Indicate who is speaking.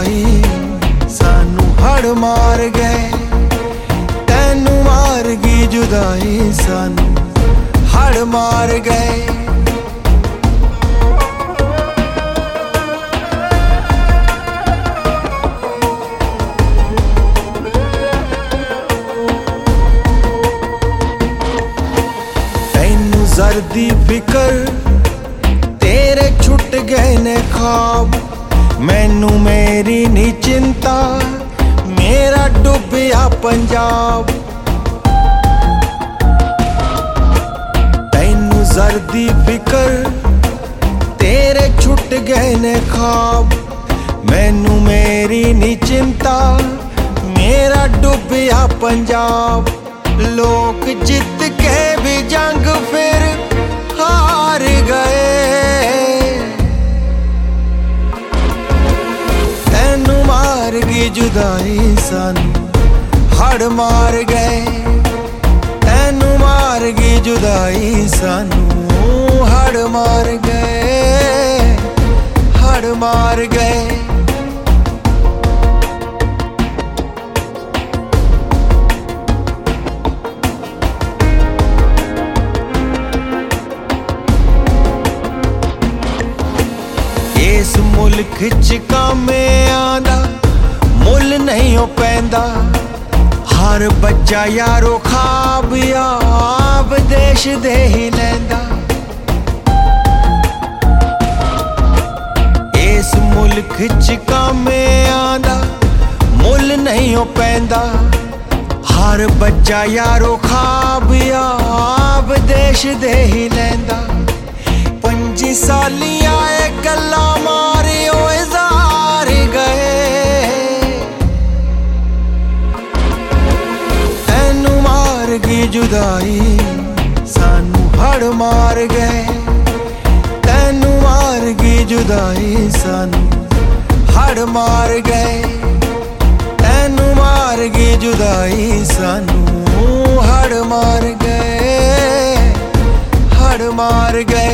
Speaker 1: जुदाई सानू हड़ मार गए। तैनू मार गई जुदाई सानू हड़ मार गए। तैनू जरदी फिकर तेरे छुट गए ने ख्वाब। मैनू मेरी नी चिंता मेरा डुबिया पंजाब। तैनू जरदी फिकर तेरे छुट गए ने ख्वाब। मैनू मेरी नी चिंता मेरा डुबिया पंजाब। लोग जित के भी जंग फिर हार गए। तैनू मार गई जुदाई सानू हड़ मार गए। तैनू मार गई जुदाई सानू हड़ मार गए, हड़ मार गए। इस मुल्क च कामियां दा मुल नहीं हो पैंदा। हर बच्चा यारो ख्वाब याब देश दे ही लैंदा। इस मुल्क च कामियां दा मुल नहीं हो पैंदा। हर बच्चा यारो ख्वाब याब देश दे ही लैंदा। 25 सालियां गल्ला मारे ओए जार गए। तैनू मार गई जुदाई सानू हड़ मार गए। तैनू मार गई जुदाई सानू हड़ मार गए। तैनू मार गई जुदाई सानू हड़ मार गए, हड़ मार गए।